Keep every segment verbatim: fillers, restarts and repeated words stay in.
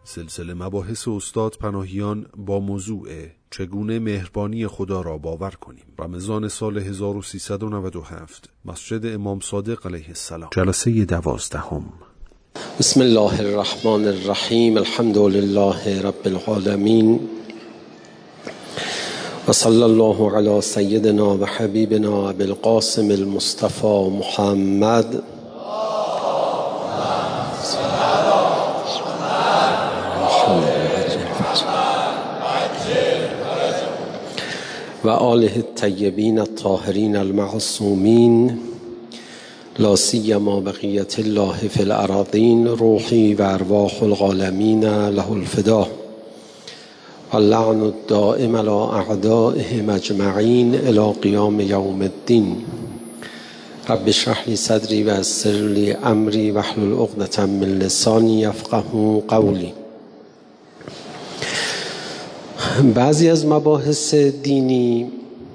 سلسله مباحث استاد پناهیان با موضوع چگونه مهربانی خدا را باور کنیم. رمضان سال هزار و سیصد و نود و هفت، مسجد امام صادق علیه السلام، جلسه دوازدهم. بسم الله الرحمن الرحیم. الحمد لله رب العالمین و صلی الله علی سیدنا و حبیبنا ابی القاسم المصطفى محمد و آله الطیبین الطاهرین المعصومین، لا سیما بقیت الله فی الأراضین، روحی و ارواح العالمین له الفدا و اللعن الدائم علی اعدائهم اجمعین الی قیام یوم الدین. رب اشرح لی صدری و یسر لی امری واحلل عقدة من لسانی یفقهوا قولی. بعضی از مباحث دینی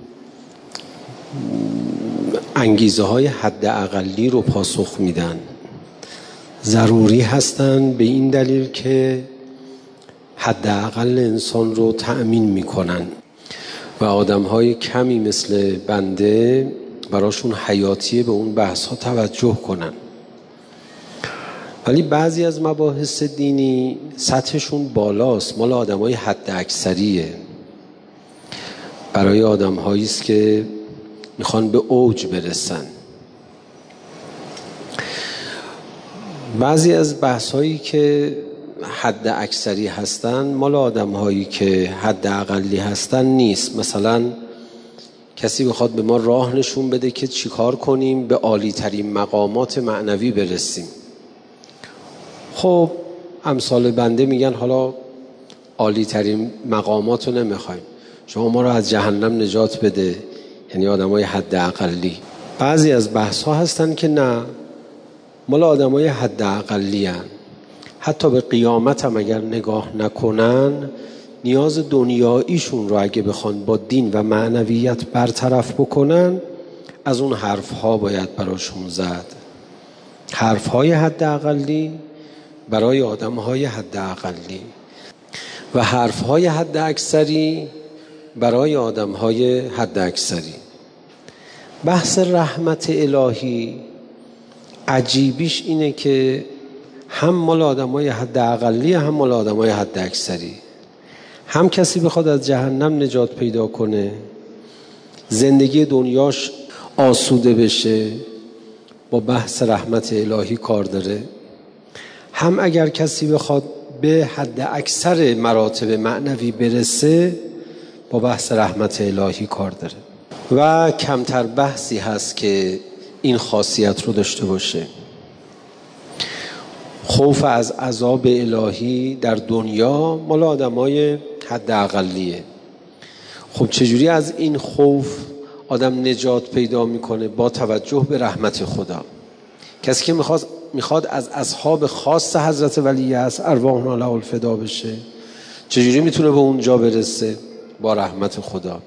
انگیزه های حد اقلی رو پاسخ میدن، ضروری هستن به این دلیل که حد اقل انسان رو تأمین میکنن و آدم های کمی مثل بنده براشون حیاتیه به اون بحث ها توجه کنن. ولی بعضی از مباحث دینی سطحشون بالاست، مال آدم های حد اکثریه، برای آدم هایی است که میخوان به اوج برسن. بعضی از بحث هایی که حد اکثری هستن مال آدم هایی که حد اقلی هستن نیست. مثلا کسی بخواد به ما راه نشون بده که چیکار کنیم به عالی ترین مقامات معنوی برسیم، خب امثال بنده میگن حالا عالی ترین مقامات رو نمیخوایم، شما ما رو از جهنم نجات بده، یعنی آدم های حد اقلی. بعضی از بحث ها هستن که نه، مال آدم های حد اقلی هن. حتی به قیامت هم اگر نگاه نکنن، نیاز دنیاییشون رو اگه بخوان با دین و معنویت برطرف بکنن، از اون حرف ها باید براشون زد. حرف های حد اقلی برای آدم های حد اقلی و حرف های حد اکثری برای آدم های حد اکثری. بحث رحمت الهی عجیبیش اینه که هم مال آدم های حد اقلی هم مال آدم های حد اکثری. هم کسی بخواد از جهنم نجات پیدا کنه، زندگی دنیاش آسوده بشه، با بحث رحمت الهی کار داره. هم اگر کسی بخواد به حد اکثر مراتب معنوی برسه، با بحث رحمت الهی کار داره. و کمتر بحثی هست که این خاصیت رو داشته باشه. خوف از عذاب الهی در دنیا مال آدمای حد اقلیه. خب چجوری از این خوف آدم نجات پیدا میکنه؟ با توجه به رحمت خدا. کسی که میخواد میخواد از اصحاب خاص حضرت ولی است، ارواحنا له الفدا بشه، چجوری میتونه به اونجا برسه؟ با رحمت خدا.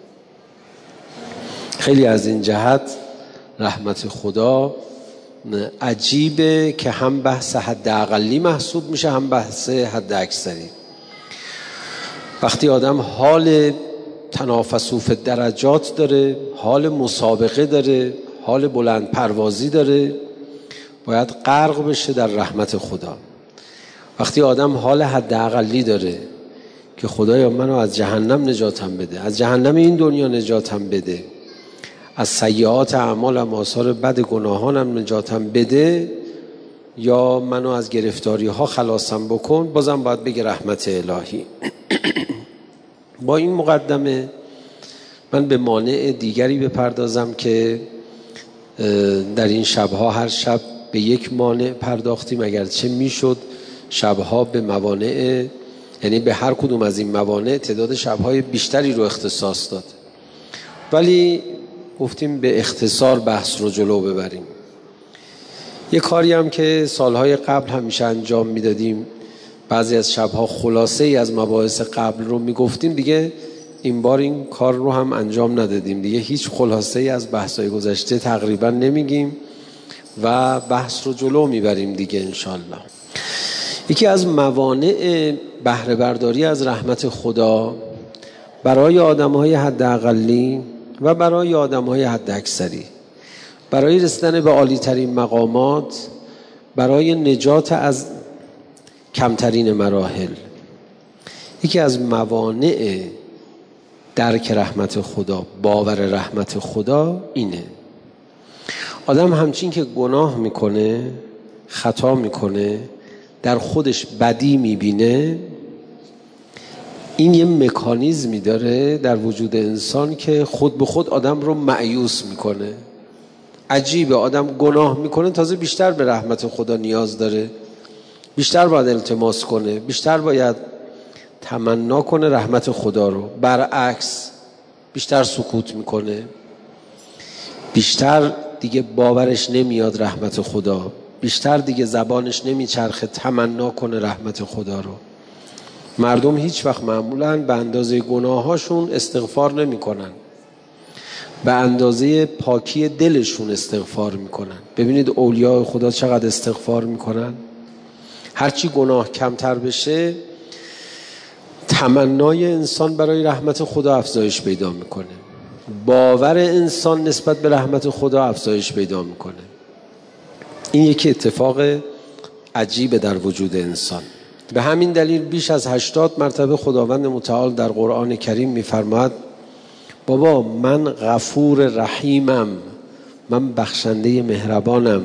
خیلی از این جهت رحمت خدا عجیبه که هم بحث حد اقلی محسوب میشه هم بحث حد اکثری. وقتی آدم حال تنافس فی درجات داره، حال مسابقه داره، حال بلند پروازی داره، باید غرق بشه در رحمت خدا. وقتی آدم حال حد اقلی داره که خدایا منو از جهنم نجاتم بده، از جهنم این دنیا نجاتم بده، از سیئات اعمالم آثار بد گناهانم نجاتم بده، یا منو از گرفتاری ها خلاصم بکن، بازم باید بگه رحمت الهی. با این مقدمه من به مانع دیگری بپردازم که در این شبها هر شب به یک مانع پرداختیم، اگرچه میشد شبها به موانع، یعنی به هر کدوم از این موانع تعداد شبهای بیشتری رو اختصاص داد، ولی گفتیم به اختصار بحث رو جلو ببریم. یه کاری هم که سالهای قبل همیشه انجام میدادیم، بعضی از شبها خلاصه ای از مباحث قبل رو میگفتیم، دیگه این بار این کار رو هم انجام ندادیم. دیگه هیچ خلاصه ای از بحث‌های گذشته تقریبا نمیگیم و بحث رو جلو میبریم دیگه انشالله. یکی از موانع بهره برداری از رحمت خدا برای آدم‌های حداقلی و برای آدم‌های حداکثری، برای رسیدن به عالی‌ترین مقامات، برای نجات از کمترین مراحل، یکی از موانع درک رحمت خدا، باور رحمت خدا اینه. آدم همچین که گناه میکنه، خطا میکنه، در خودش بدی میبینه، این یه مکانیزمی داره در وجود انسان که خود به خود آدم رو مایوس میکنه. عجیبه، آدم گناه میکنه تازه بیشتر به رحمت خدا نیاز داره، بیشتر باید التماس کنه، بیشتر باید تمنا کنه رحمت خدا رو. برعکس بیشتر سکوت میکنه، بیشتر دیگه باورش نمیاد رحمت خدا، بیشتر دیگه زبانش نمیچرخه تمنا کنه رحمت خدا رو. مردم هیچ وقت معمولاً به اندازه گناهاشون استغفار نمی کنن، به اندازه پاکی دلشون استغفار میکنن. ببینید اولیاء خدا چقدر استغفار میکنن. هرچی گناه کمتر بشه تمنای انسان برای رحمت خدا افزایش پیدا میکنه، باور انسان نسبت به رحمت خدا افزایش پیدا میکنه. این یکی اتفاق عجیبه در وجود انسان. به همین دلیل بیش از هشتاد مرتبه خداوند متعال در قرآن کریم میفرماید بابا من غفور رحیمم، من بخشنده مهربانم.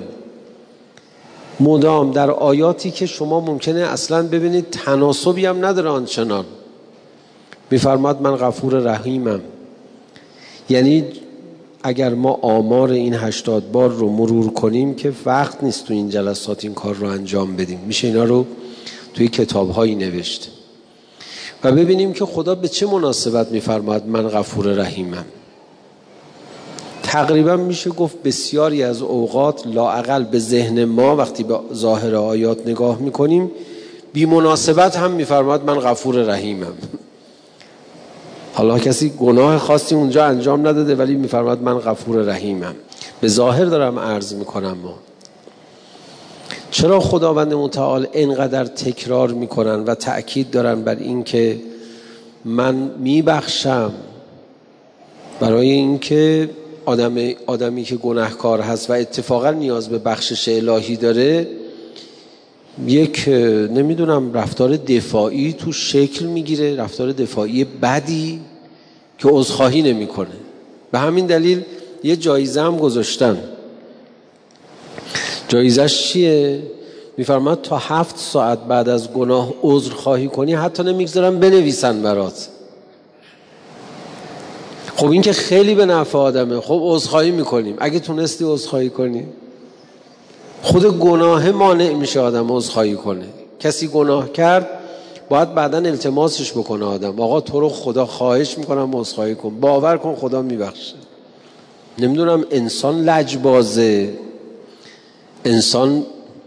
مدام در آیاتی که شما ممکنه اصلا ببینید تناسبی هم نداره آنچنان، میفرماید من غفور رحیمم. یعنی اگر ما آمار این هشتاد بار رو مرور کنیم که وقت نیست تو این جلسات این کار رو انجام بدیم، میشه اینا رو توی کتاب‌هایی نوشت و ببینیم که خدا به چه مناسبت میفرماید من غفور رحیمم. تقریبا میشه گفت بسیاری از اوقات لااقل به ذهن ما وقتی به ظاهر آیات نگاه میکنیم بی مناسبت هم میفرماید من غفور رحیمم. حالا کسی گناه خاصی اونجا انجام نداده ولی میفرماید من غفور رحیمم. به ظاهر دارم عرض میکنم ما چرا خداوند متعال اینقدر تکرار میکنن و تأکید دارن بر این که من میبخشم، برای این که آدم آدمی که گناهکار هست و اتفاقا نیاز به بخشش الهی داره یک نمیدونم رفتار دفاعی تو شکل میگیره، رفتار دفاعی بدی که عذرخواهی نمیکنه. به همین دلیل یه جایزه هم گذاشتن. جایزش چیه؟ میفرماد تا هفت ساعت بعد از گناه عذرخواهی کنی حتی نمیگذارن بنویسن برات. خب این که خیلی به نفع آدمه. خب عذرخواهی میکنیم، اگه تونستی عذرخواهی کنی. خود گناه مانع میشه آدم عذرخواهی کنه. کسی گناه کرد باید بعداً التماسش بکنه آدم، آقا تو رو خدا خواهش میکنم عذرخواهی کن، باور کن خدا میبخشه. نمیدونم انسان لجبازه، انسان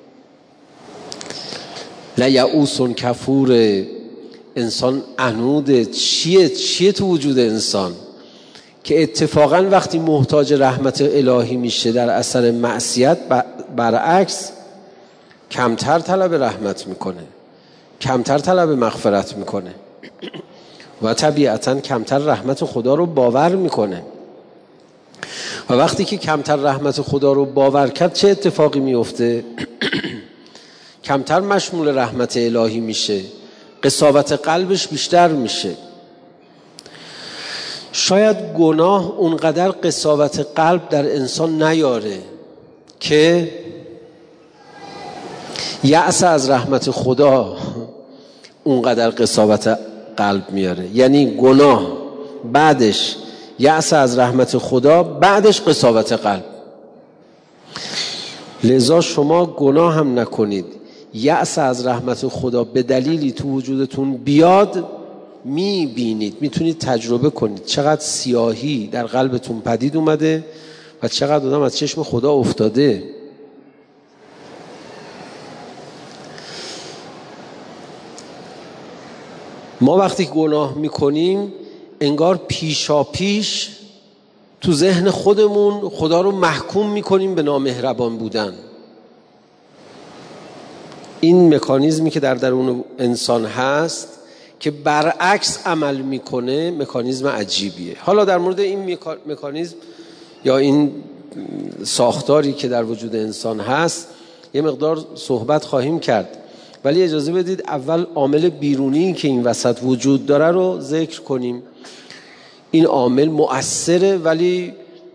لیعوس کفور، انسان عنوده. چیه چیه تو وجود انسان که اتفاقا وقتی محتاج رحمت الهی میشه در اثر معصیت برعکس کمتر طلب رحمت میکنه، کمتر طلب مغفرت میکنه و طبیعتا کمتر رحمت خدا رو باور میکنه. و وقتی که کمتر رحمت خدا رو باور کرد چه اتفاقی میفته؟ کمتر مشمول رحمت الهی میشه، قساوت قلبش بیشتر میشه. شاید گناه اونقدر قساوت قلب در انسان نیاره که یأس از رحمت خدا اونقدر قساوت قلب میاره. یعنی گناه بعدش یأس از رحمت خدا، بعدش قساوت قلب. لذا شما گناه هم نکنید، یأس از رحمت خدا به دلیلی تو وجودتون بیاد میبینید، میتونید تجربه کنید چقدر سیاهی در قلبتون پدید اومده و چقدر آدم از چشم خدا افتاده. ما وقتی گناه میکنیم انگار پیشا پیش تو ذهن خودمون خدا رو محکوم میکنیم به نامهربان بودن. این مکانیزمی که در درون انسان هست که برعکس عمل میکنه مکانیزم عجیبیه. حالا در مورد این مکانیزم یا این ساختاری که در وجود انسان هست یه مقدار صحبت خواهیم کرد، ولی اجازه بدید اول عامل بیرونی که این وسط وجود داره رو ذکر کنیم. این عامل مؤثره ولی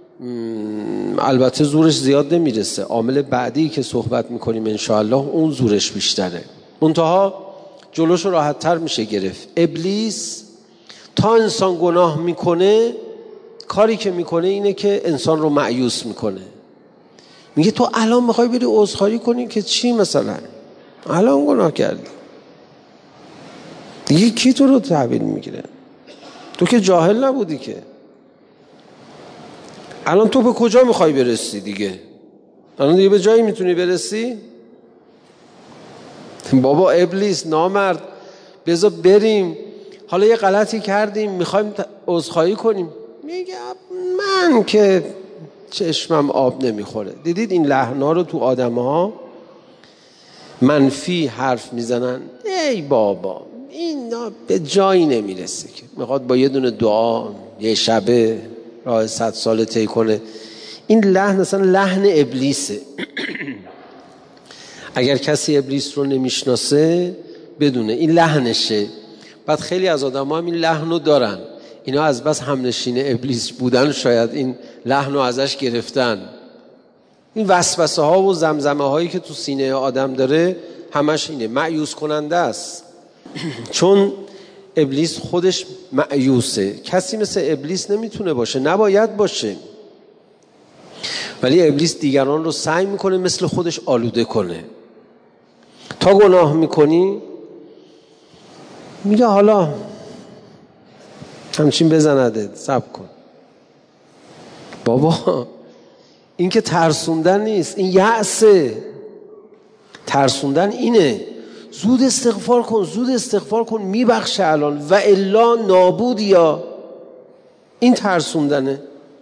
البته زورش زیاد نمیرسه. عامل بعدی که صحبت میکنیم انشاءالله اون زورش بیشتره، منتها جلوش راحت تر میشه گرفت. ابلیس تا انسان گناه میکنه کاری که میکنه اینه که انسان رو مایوس میکنه. میگه تو الان میخوای بری عذرخواهی کنی که چی؟ مثلا الان گناه کردی دیگه کی تو رو تحویل میگیره؟ تو که جاهل نبودی که. الان تو به کجا میخوای برسی دیگه؟ الان دیگه به جایی میتونی برسی؟ بابا ابلیس نامرد بذار بریم، حالا یه غلطی کردیم میخوایم عذرخواهی کنیم. میگه من که چشمم آب نمیخوره. دیدید این لحنا رو تو آدم ها منفی حرف میزنن، ای بابا این به جایی نمیرسه که میخواد با یه دونه دعا یه شبه راه صد ساله طی کنه. این لحن اصلا لحن ابلیسه. اگر کسی ابلیس رو نمیشناسه بدونه این لحنشه. بعد خیلی از آدم ها هم این لحن رو دارن، اینا از بس همنشین ابلیس بودن شاید این لحن رو ازش گرفتن. این وسوسه ها و زمزمه هایی که تو سینه آدم داره همش اینه، مایوس کننده است. چون ابلیس خودش مایوسه. کسی مثل ابلیس نمیتونه باشه، نباید باشه، ولی ابلیس دیگران رو سعی میکنه مثل خودش آلوده کنه. تا گناه میکنی میگه حالا همچین بزنده صبر کن. بابا این که ترسوندن نیست، این یأسه. ترسوندن اینه زود استغفار کن، زود استغفار کن میبخشه الان و الا نابود. یا این ترسوندنه.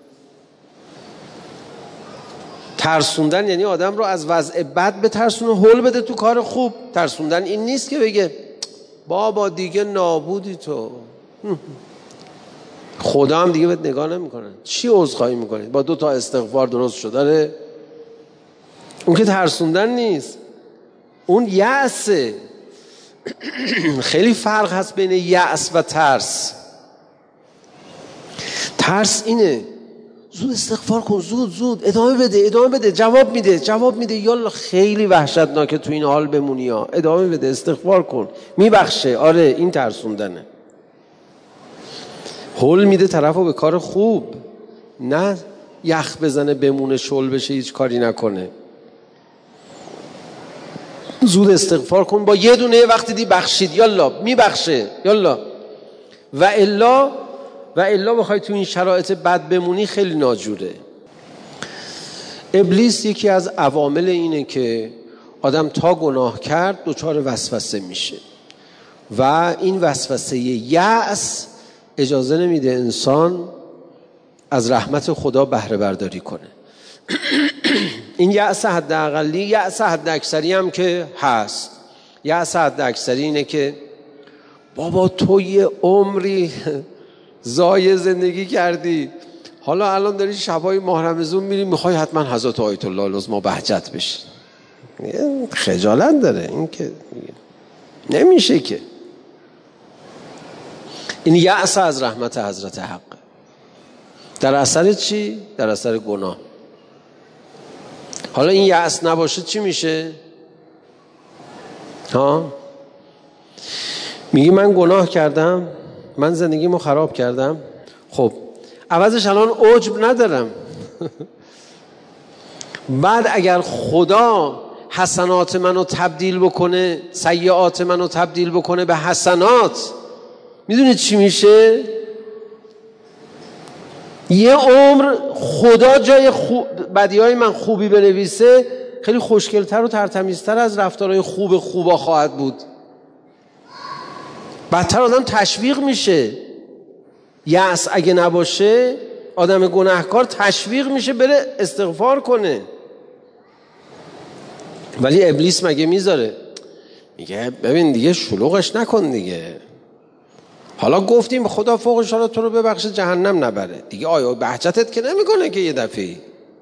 ترسوندن یعنی آدم رو از وضع بد بترسونه، هول بده تو کار خوب. ترسوندن این نیست که بگه بابا دیگه نابودی تو، خدا هم دیگه بهت نگاه نمیکنه، چی عذرخواهی میکنی؟ با دو تا استغفار درست شد. داره اون که ترسوندن نیست، اون یأسه. خیلی فرق هست بین یأس و ترس. ترس اینه زود استغفار کن، زود زود ادامه بده ادامه بده، جواب میده جواب میده، یالا خیلی وحشتناکه تو این حال بمونی ها، ادامه بده استغفار کن میبخشه. آره این ترسوندنه. هول میده طرفو به کار خوب، نه یخ بزنه بمونه شل بشه هیچ کاری نکنه. زود استغفار کن، با یه دونه وقتی دی بخشید یالا میبخشه یالا. و الا و الا بخوای تو این شرایط بد بمونی خیلی ناجوره. ابلیس یکی از عوامل اینه که آدم تا گناه کرد دچار وسوسه میشه و این وسوسه یأس اجازه نمیده انسان از رحمت خدا بهره برداری کنه. این یأس حداقلی، یأس حد اکثری هم که هست. یأس حد اکثری اینه که بابا تو یه عمری ضایع زندگی کردی، حالا الان داری شبای ماه رمضان میری میخوای حتما حضرت آیت الله العظمی بهجت بشی. خجالت داره این که نمیشه که. این یأس از رحمت حضرت حق. در اثر چی؟ در اثر گناه. حالا این یأس نباشه چی میشه؟ ها؟ میگی من گناه کردم، من زندگیمو خراب کردم، خب عوضش الان عجب ندارم. بعد اگر خدا حسنات منو تبدیل بکنه، سیئات منو تبدیل بکنه به حسنات، میدونید چی میشه؟ یه عمر خدا جای خوب بدیهای من خوبی بنویسه خیلی خوشگلتر و ترتمیزتر از رفتارهای خوب خوبا خواهد بود. بدتر آدم تشویق میشه. یأس اگه نباشه آدم گناهکار تشویق میشه بره استغفار کنه. ولی ابلیس مگه میذاره؟ میگه ببین دیگه شلوغش نکن دیگه، حالا گفتیم خدا فوقش حالا تو رو ببخشه جهنم نبره دیگه، آیا بهجتت که نمیکنه که یه دفعه.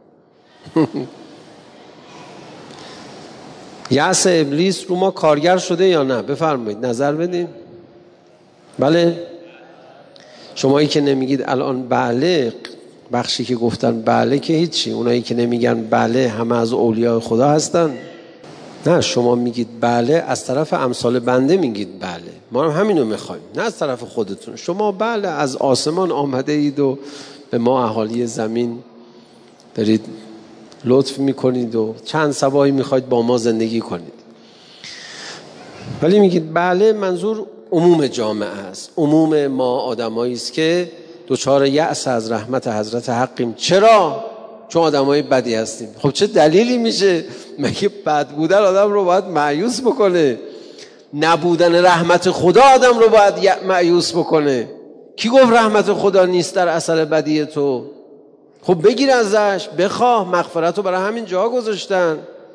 یأس ابلیس رو ما کارگر شده یا نه؟ بفرمایید نظر بدیم. بله، شمایی که نمیگید الان بله، بخشی که گفتن بله که هیچی، اونایی که نمیگن بله همه از اولیاء خدا هستن. نه، شما میگید بله از طرف امثال بنده میگید بله، ما هم همینو میخوایم، نه از طرف خودتون. شما بله از آسمان آمده اید و به ما اهالی زمین دارید لطف میکنید و چند صباحی میخواید با ما زندگی کنید، ولی میگید بله، منظور عموم جامعه است، عموم ما آدمایی است که دوچار یأس از رحمت حضرت حقیم. چرا؟ چون آدمای بدی هستیم. خب چه دلیلی میشه؟ مگه بد بودن آدم رو باید مایوس بکنه؟ نبودن رحمت خدا آدم رو باید مایوس بکنه؟ کی گفت رحمت خدا نیست در اثر بدی تو؟ خب بگیر ازش، بخواه، مغفرت رو برای همین جا گذاشتن.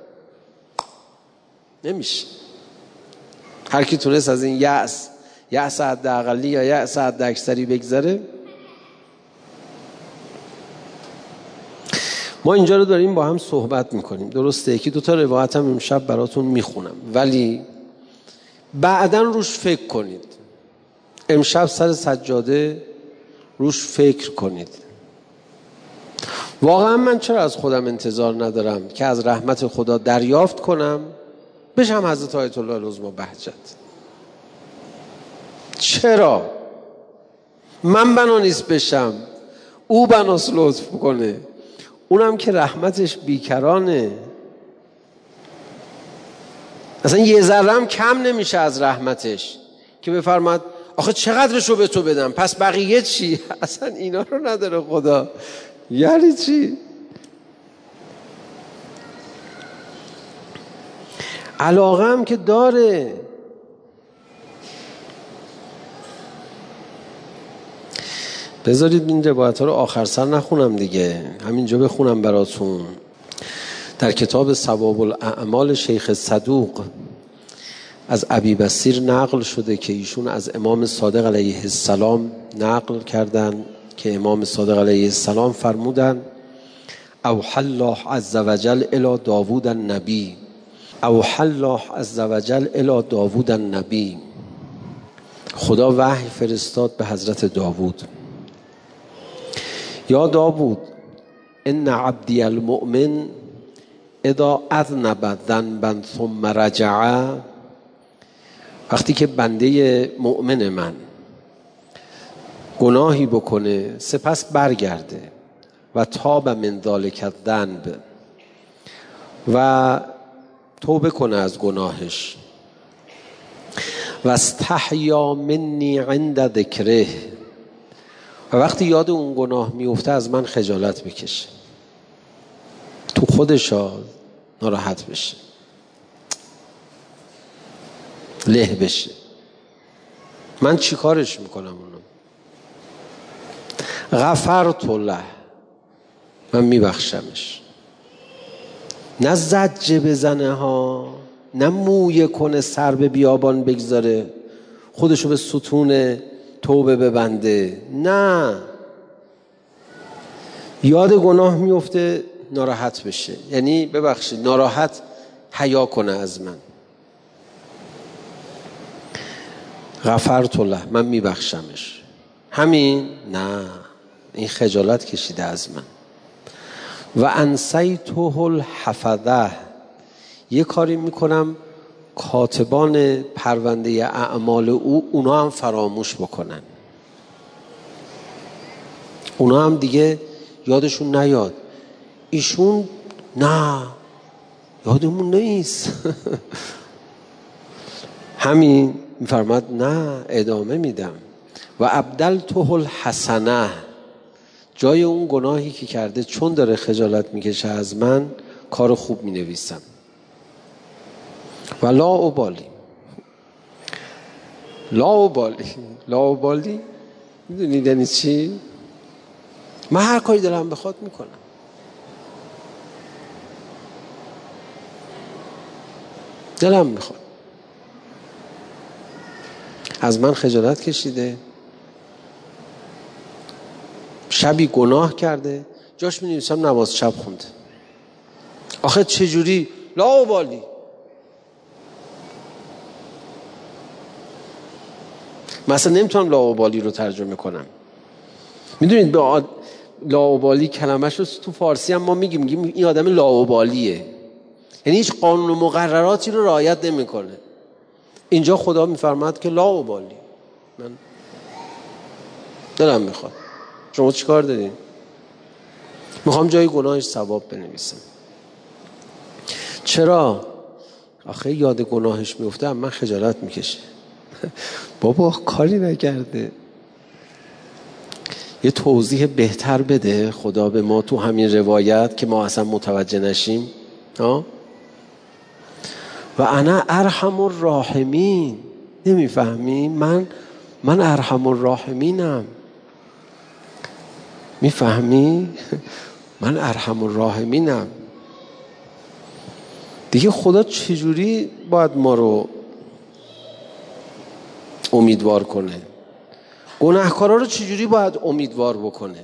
نمیشه. هر کی تونست از این یأس، یأس حداقلی یا یأس حداکثری بگذره. ما اینجا رو داریم با هم صحبت میکنیم، درسته؟ یکی دو تا روایت هم امشب براتون میخونم، ولی بعداً روش فکر کنید. امشب سر سجاده روش فکر کنید. واقعا من چرا از خودم انتظار ندارم که از رحمت خدا دریافت کنم بشم حضرت آیت الله العظمی بهجت؟ چرا؟ من بنا نیست بشم، او بناست لطف کنه، اونم که رحمتش بیکرانه. اصلا یه ذره هم کم نمیشه از رحمتش که بفرماد آخه چقدرشو به تو بدم پس بقیه چی؟ اصلا اینا رو نداره خدا. یعنی چی؟ علاقه هم که داره. بذارید این روایت ها رو آخر سر نخونم دیگه، همینجا بخونم براتون. در کتاب ثواب الاعمال شیخ صدوق از ابی بصیر نقل شده که ایشون از امام صادق علیه السلام نقل کردن که امام صادق علیه السلام فرمودن اوحی الله عز وجل الی داوود النبی، اوحی الله عز وجل الی داوود النبی، خدا وحی فرستاد به حضرت داوود. یا داوود ان عبدی المؤمن اذا اذنب ذنبا ثم رجع، وقتی که بنده مؤمن من گناهی بکنه سپس برگرده و تاب من ذلک الذنب و توبه کنه از گناهش و استحیا منی عند ذکره، و وقتی یاد اون گناه میفته از من خجالت بکشه، تو خودش ناراحت بشه، له بشه، من چی کارش میکنم؟ اونو غفرت له، من میبخشمش. نه زجه بزنه ها، نه مویه کنه سر به بیابان بگذاره خودشو به ستون توبه ببنده، نه، یاد گناه میفته ناراحت بشه، یعنی ببخشید ناراحت حیا کنه از من. غفرت له، من میبخشمش. همین؟ نه، این خجالت کشیده از من. و انسیته الحفظه، یه کاری میکنم کاتبان پرونده اعمال او اونا هم فراموش بکنن، اونا هم دیگه یادشون نیاد. ایشون نه، یادمون نیست. همین میفرماد نه، ادامه میدم. و ابدلته الحسنه، جای اون گناهی که کرده چون داره خجالت میکشه از من کار خوب مینویسم. و لا ابالی، لا ابالی، لا ابالی میدونید یعنی چی؟ من هر کاری دلم بخواد میکنم. دلم میخواد از من خجالت کشیده، شبی گناه کرده، جاش می نویسم نماز شب خونده. آخه چجوری؟ لاابالی. مثلا نمیتونم لاابالی رو ترجمه کنم. میدونید به آد... لاابالی کلمه‌ش رو تو فارسی هم ما میگیم میگیم این آدم لاابالیه، یعنی هیچ قانون و مقرراتی رو رعایت نمیکنه. اینجا خدا میفرماد که لاابالی، من دلم میخواد. شما چیکار دارین؟ میخوام جای گناهش ثواب بنویسم. چرا؟ آخه یاد گناهش میفته من خجالت میکشه. بابا کاری نکرده. یه توضیح بهتر بده خدا به ما تو همین روایت که ما اصلا متوجه نشیم. ها؟ و انا ارحم الراحمین. نمیفهمی؟ من من ارحم الراحمینم. میفهمی؟ من ارحم الراحمینم. دیگه خدا چجوری باید ما رو امیدوار کنه؟ گناهکارا رو چجوری باید امیدوار بکنه؟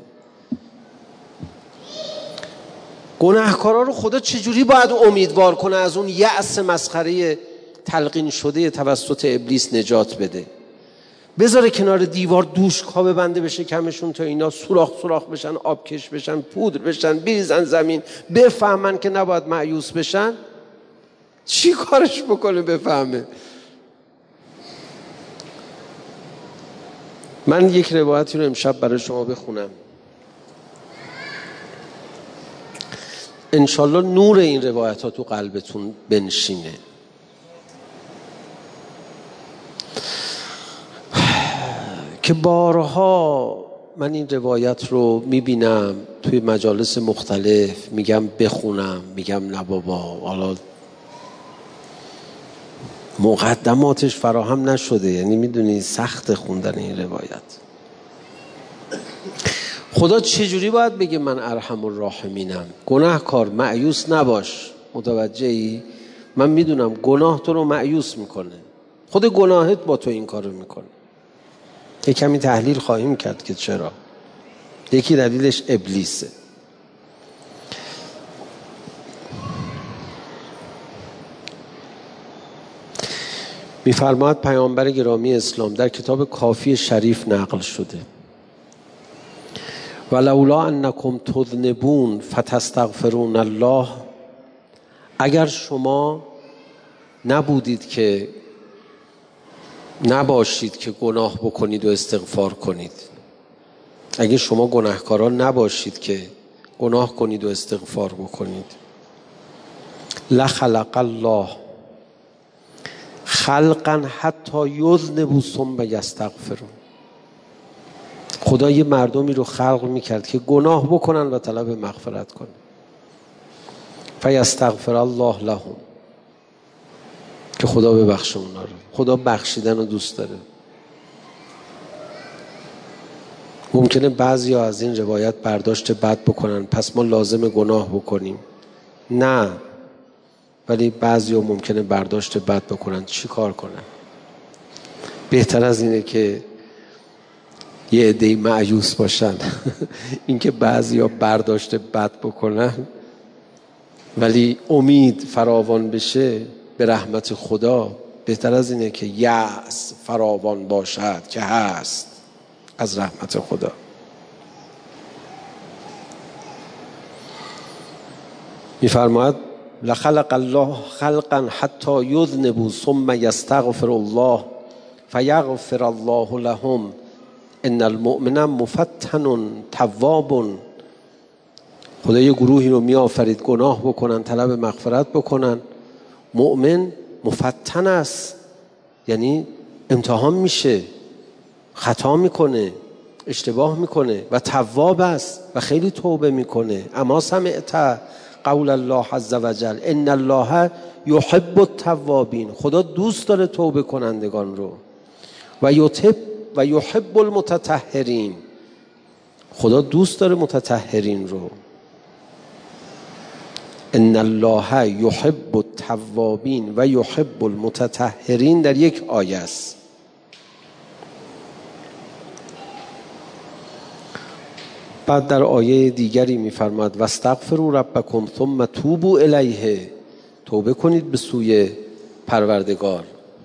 گناهکارا رو خدا چجوری باید امیدوار کنه از اون یأس مسخره تلقین شده توسط ابلیس نجات بده؟ بذاره کنار دیوار دوشکا ببنده بشه کمشون تا اینا سوراخ سوراخ بشن، آبکش بشن، پودر بشن، بریزن زمین، بفهمن که نباید مایوس بشن؟ چی کارش بکنه بفهمه؟ من یک روایتی رو امشب برای شما بخونم، انشالله نور این روایت ها تو قلبتون بنشینه. که بارها من این روایت رو میبینم توی مجالس مختلف، میگم بخونم، میگم نه بابا حالا مقدماتش فراهم نشده، یعنی میدونی سخت خوندن این روایت. خدا چجوری باید بگه من ارحم الراحمینم؟ گناهکار مایوس نباش. متوجهی؟ من میدونم گناه تو رو مایوس میکنه، خود گناهت با تو این کار رو میکنه. یک کمی تحلیل خواهیم کرد که چرا. یکی دلیلش ابلیسه. میفرماد پیامبر گرامی اسلام در کتاب کافی شریف نقل شده ولولا انکم تذنبون فتستغفرون الله. اگر شما نبودید که نباشید که گناه بکنید و استغفار کنید، اگر شما گناهکاران نباشید که گناه کنید و استغفار بکنید، لخلق الله خلقا حتی یذنبوا ثم یستغفرون. خدا یه مردمی رو خلق میکرد که گناه بکنن و طلب مغفرت کنن. فیستغفر الله لهم، که خدا ببخشه اونا رو. خدا بخشیدن رو دوست داره. ممکنه بعضی ها از این روایت برداشت بد بکنن پس ما لازم گناه بکنیم. نه، ولی بعضی ها ممکنه برداشت بد بکنن. چی کار کنن؟ بهتر از اینه که یه عده‌ای مایوس باشن اینکه بعضی ها برداشت بد بکنن ولی امید فراوان بشه به رحمت خدا، بهتر از اینه که یأس فراوان باشد که هست از رحمت خدا. میفرماید لخلق الله خلقا حتی یذنبوا ثم یستغفر الله فیغفر الله لهم ان المؤمن مفتن تواب. خدا یه گروهی رو می آفرید گناه بکنن، طلب مغفرت بکنن. مؤمن مفتن است، یعنی امتحان میشه، خطا میکنه، اشتباه میکنه و تواب است و خیلی توبه میکنه. اما سمعت قول الله عز وجل ان الله یحب التوابین. خدا دوست داره توبه کنندگان رو. و یتب و یحب المتطهرین. خدا دوست داره متطهرین رو. ان الله یحب التوابین و یحب المتطهرین در یک آیه است. بعد در آیه دیگری می‌فرماد واستغفروا ربکم ثم توبوا الیه، توبه کنید به سوی پروردگار.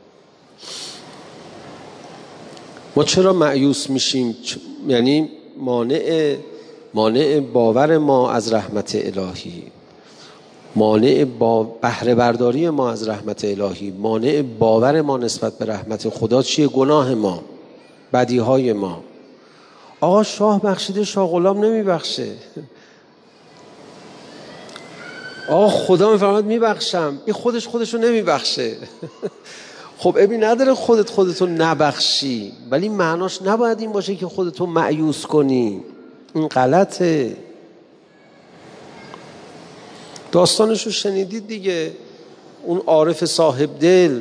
ما چرا مایوس میشیم؟ یعنی مانع مانع باور ما از رحمت الهی، مانع با بهره برداری ما از رحمت الهی، مانع باور ما نسبت به رحمت خدا چیه؟ گناه ما، بدیهای ما. آقا شاه بخشیده، شاه غلام نمیبخشه. آقا خدا میفرماد میبخشم، این خودش خودشو نمیبخشه. خب ابی نداره خودت خودتو نبخشی، ولی معناش نباید این باشه که خودتو مایوس کنی. این غلطه. داستانشو شنیدید دیگه، اون عارف صاحب دل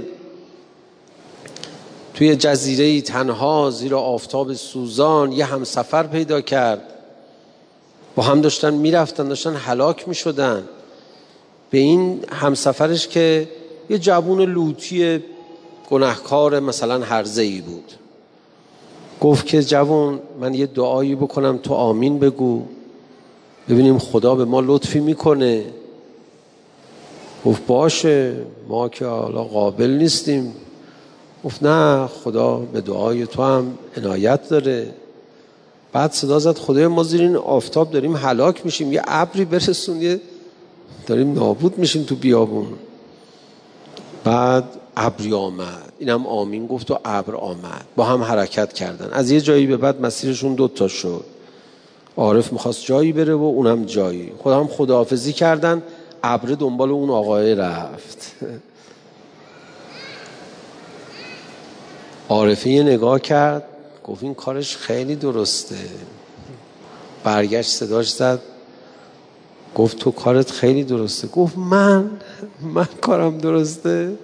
توی جزیره‌ای تنها زیر آفتاب سوزان یه همسفر پیدا کرد، با هم داشتن میرفتن، داشتن هلاک میشدن. به این همسفرش که یه جوون لوطی گناهکار مثلا هرزه‌ای بود، گفت که جوون من یه دعایی بکنم تو آمین بگو ببینیم خدا به ما لطفی میکنه. گفت باشه، ما که حالا قابل نیستیم. گفت نه، خدا به دعای تو هم عنایت داره. بعد صدا زد خدای ما زیر این آفتاب داریم هلاک میشیم، یه ابری برسون، یه داریم نابود میشیم تو بیابون. بعد ابری آمد، اینم آمین گفت و ابر آمد، با هم حرکت کردن. از یه جایی به بعد مسیرشون دوتا شد. عارف میخواست جایی بره و اونم جایی، خدا هم خداحافظی کردن. ابر دنبال اون آقای رفت. عارفه یه نگاه کرد، گفت این کارش خیلی درسته. برگشت صداش زد، گفت تو کارت خیلی درسته. گفت من من کارم درسته؟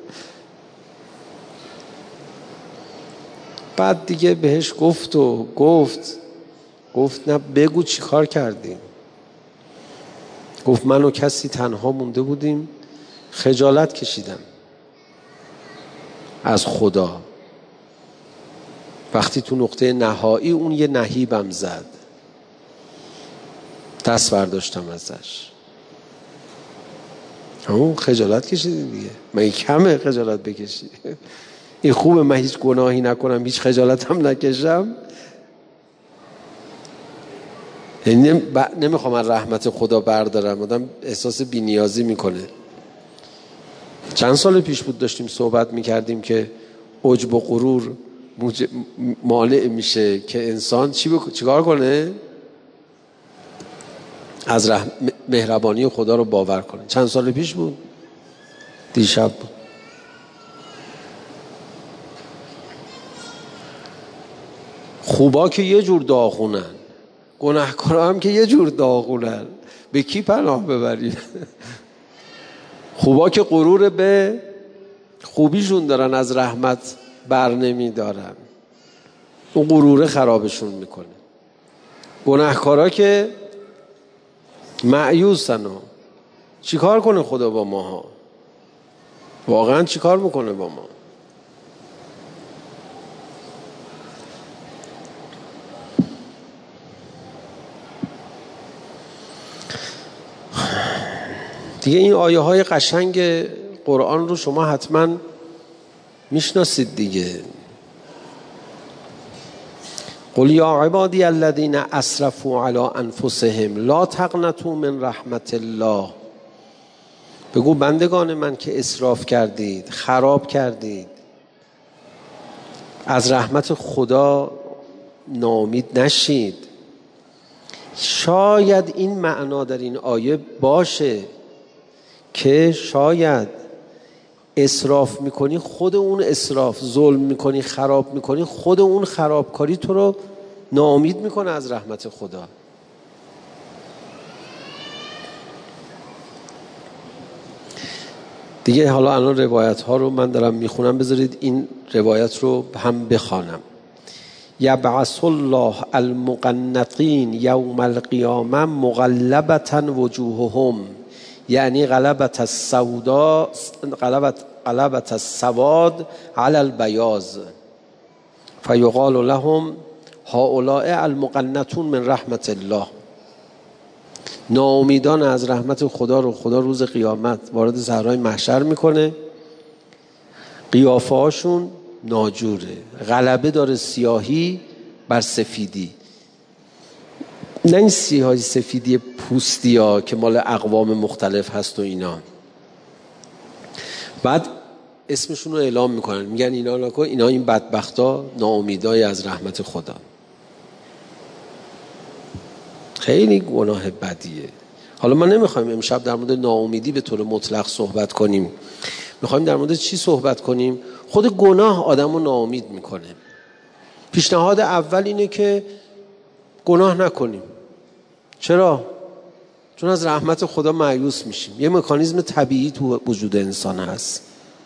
بعد دیگه بهش گفت و گفت گفت نه بگو چی کار کردیم. گفت من و کسی تنها مونده بودیم، خجالت کشیدم از خدا. وقتی تو نقطه نهایی اون یه نهیبم زد، دست برداشتم ازش. اون خجالت کشیدی دیگه، من کمه خجالت بکشی؟ این خوبه من هیچ گناهی نکنم، هیچ خجالت هم نکشم. یعنی نمیخوام از رحمت خدا بردارم، آدم احساس بی‌نیازی میکنه. چند سال پیش بود داشتیم صحبت میکردیم که عجب و غرور مانع میشه که انسان چی بک... چیکار کنه؟ از رح... مهربانی خدا رو باور کنه. چند سال پیش بود؟ دیشب بود. خوبا که یه جور داغونن، گناهکارا هم که یه جور داغونن. به کی پناه ببرید؟ خوبا که غرور به خوبیشون دارن، از رحمت بر نمی دارن، اون غروره خرابشون میکنه. گناهکارا که مایوسن. و چی کار کنه خدا با ماها؟ واقعا چی کار میکنه با ما؟ دیگه این آیه های قشنگ قرآن رو شما حتما میشناسید دیگه. قل یا عبادی الذین اسرفوا علی انفسهم لا تقنطوا من رحمت الله. بگو بندگان من که اسراف کردید، خراب کردید، از رحمت خدا ناامید نشید. شاید این معنا در این آیه باشه که شاید اسراف میکنی، خود اون اسراف، ظلم میکنی، خراب میکنی، خود اون خرابکاری تو رو ناامید میکنه از رحمت خدا. دیگه حالا الان روایت ها رو من دارم میخونم، بذارید این روایت رو هم بخوانم. یبعث الله المقنطین یوم القیامه مغلبة وجوههم، یعنی غلبت السودا غلبت غلبت السواد علی البیاض فیقال لهم هؤلاء المقنطون من رحمت الله. ناامیدان از رحمت خدا رو خدا روز قیامت وارد صحرای محشر میکنه. قیافه هاشون ناجوره، غلبه داره سیاهی بر سفیدی. نه این سیاهی سفیدی پوستی ها که مال اقوام مختلف هست و اینا. بعد اسمشون رو اعلام میکنن، میگن اینا نکن، اینا این بدبختا ناامیدای از رحمت خدا. خیلی گناه بدیه. حالا ما نمیخوایم امشب در مورد ناامیدی به طور مطلق صحبت کنیم. میخوایم در مورد چی صحبت کنیم؟ خود گناه آدمو ناامید میکنه. پیشنهاد اول اینه که گناه نکنیم. چرا؟ چون از رحمت خدا مایوس میشیم. یه مکانیزم طبیعی تو وجود انسان هست.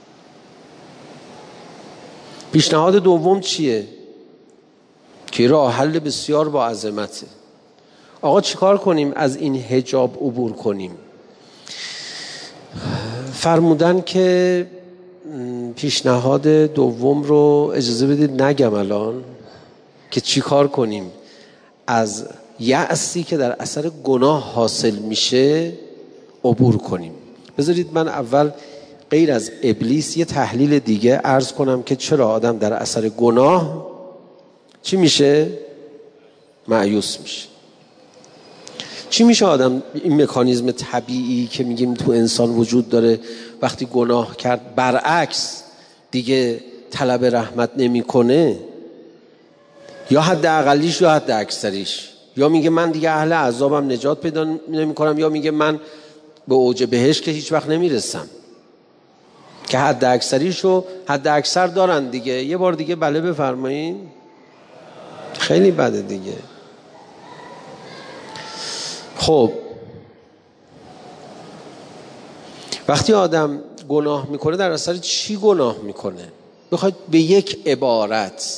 پیشنهاد دوم چیه؟ که راه حل بسیار با عظمته. آقا چیکار کنیم از این حجاب عبور کنیم؟ فرمودن که پیشنهاد دوم رو اجازه بدید نگم الان، که چیکار کنیم از یأسی که در اثر گناه حاصل میشه عبور کنیم. بذارید من اول غیر از ابلیس یه تحلیل دیگه عرض کنم که چرا آدم در اثر گناه چی میشه؟ مایوس میشه. چی میشه آدم این مکانیزم طبیعی که میگیم تو انسان وجود داره وقتی گناه کرد برعکس دیگه طلب رحمت نمیکنه، یا حد اقلیش یا حد اکثریش، یا میگه من دیگه اهل عذابم نجات پیدا نمیکنم، یا میگه من به اوج بهشت که هیچ وقت نمیرسم. که حد اکثریشو حد اکثر دارن دیگه. یه بار دیگه بله بفرمایین. خیلی بده دیگه. خب وقتی آدم گناه میکنه در اثر چی گناه میکنه؟ بخواید به یک عبارت،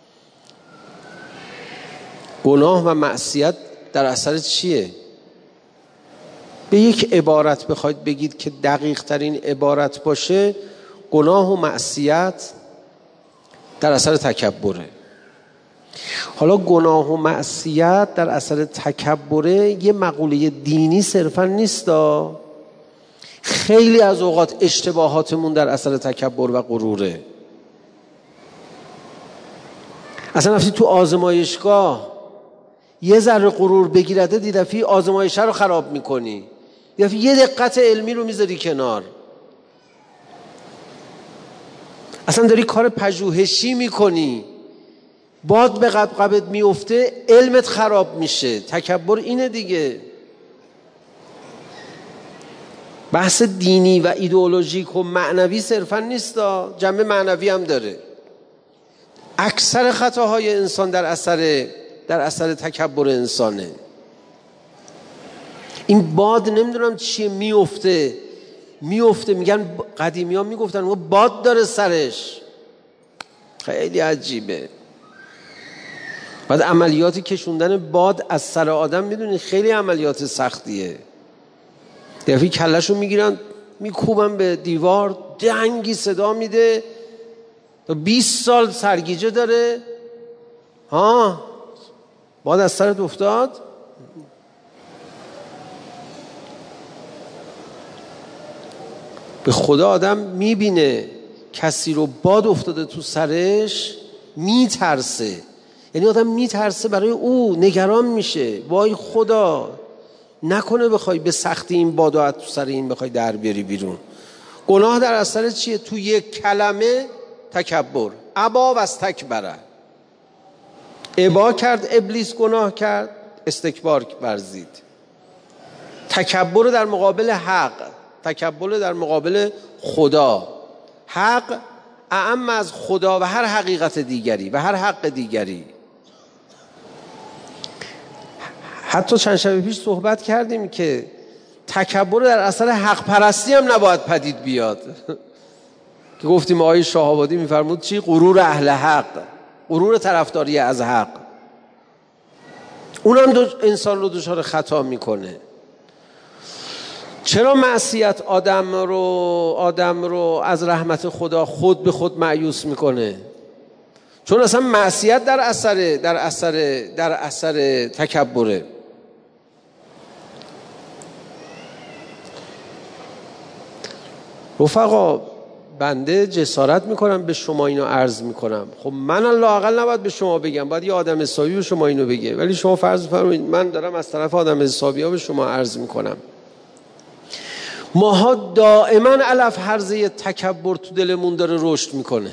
گناه و معصیت در اثر چیه؟ به یک عبارت بخواید بگید که دقیق ترین عبارت باشه، گناه و معصیت در اثر تکبره. حالا گناه و معصیت در اثر تکبره یه مقوله دینی صرفا نیستا. خیلی از اوقات اشتباهاتمون در اثر تکبر و غروره. اصلا رفتی تو آزمایشگاه یه ذره غرور بگیرده دیدفی آزمایشه رو خراب میکنی، دیدفی یه دقت علمی رو میذاری کنار، اصلا داری کار پژوهشی میکنی، باد به قبقبت میفته علمت خراب میشه. تکبر اینه دیگه. بحث دینی و ایدئولوژیک و معنوی صرفا نیستا، جنبه معنوی هم داره. اکثر خطاهای انسان در اثر در اثر تکبر انسانه. این باد نمیدونم چیه میفته میفته میگن قدیمی ها میگفتن و باد داره سرش. خیلی عجیبه. بعد عملیاتی کشوندن باد از سر آدم میدونی خیلی عملیات سختیه. دفعی کلشو میگیرن میکوبن به دیوار، دنگی صدا میده، بیست سال سرگیجه داره. ها باد از سرت افتاد. به خدا آدم میبینه کسی رو باد افتاده تو سرش میترسه. یعنی آدم میترسه برای او، نگران میشه. وای خدا نکنه بخوای به سختی این بادو تو سر این بخوای در بیاری بیرون. گناه در اثر چیه؟ تو یک کلمه تکبر. ابا و استکبره. ابا کرد ابلیس، گناه کرد، استکبار ورزید. تکبر در مقابل حق، تکبر در مقابل خدا. حق اعم از خدا و هر حقیقت دیگری و هر حق دیگری. حتی چند شب پیش صحبت کردیم که تکبر در اثر حق پرستی هم نباید پدید بیاد. که گفتیم آقای شاه‌آبادی میفرمود چی؟ غرور اهل حق، غرور طرفداری از حق. اونم دو انسان رو دچار خطا میکنه. چرا معصیت آدم رو آدم رو از رحمت خدا خود به خود مایوس میکنه؟ چون اصلا معصیت در اثر در اثر در اثر تکبره. رفقا بنده جسارت میکنم به شما اینو عرض میکنم. خب من لااقل نباید به شما بگم، باید یه آدم حسابی به شما اینو بگه، ولی شما فرض فرمایید من دارم از طرف آدم حسابی ها به شما عرض میکنم. ماها دائما علف هرزه تکبر تو دلمون داره رشد میکنه.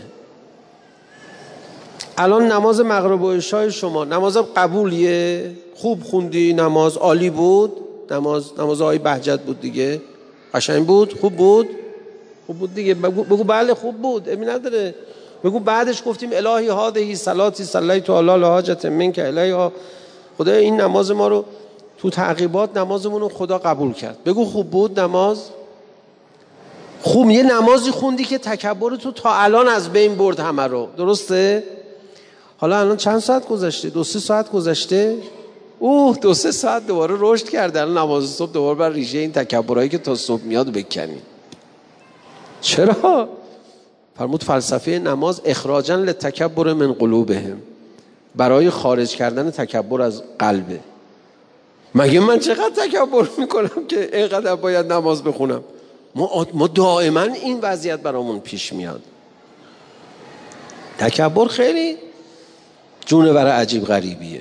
الان نماز مغرب و عشای شما نماز قبولیه، خوب خوندی، نماز عالی بود، نماز نماز آقای بهجت بود دیگه، قشنگ بود، خوب بود، خوب بود دیگه، بگو, بگو بله خوب بود، امی نداره، بگو بعدش گفتیم الهی هادهی صلاتی صلیت علی لحاجت منک الیها، خدا این نماز ما رو تو تعقیبات نمازمون رو خدا قبول کرد، بگو خوب بود نماز. خوب یه نمازی خوندی که تکبر تو تا الان از بین برد همه رو، درسته؟ حالا الان چند ساعت گذشته؟ دو سه ساعت گذشته؟ اوه دو سه ساعت دوباره رشد کرده، الان نماز صبح دوباره بر ریشه این تکبرایی که تا صبح میاد بکنی. چرا؟ فرمود فلسفه نماز اخراجا للتکبر من قلوبهم، برای خارج کردن تکبر از قلبه. مگه من چقدر تکبر میکنم که اینقدر باید نماز بخونم؟ ما ما دائما این وضعیت برامون پیش میاد. تکبر خیلی جونور عجیب غریبیه.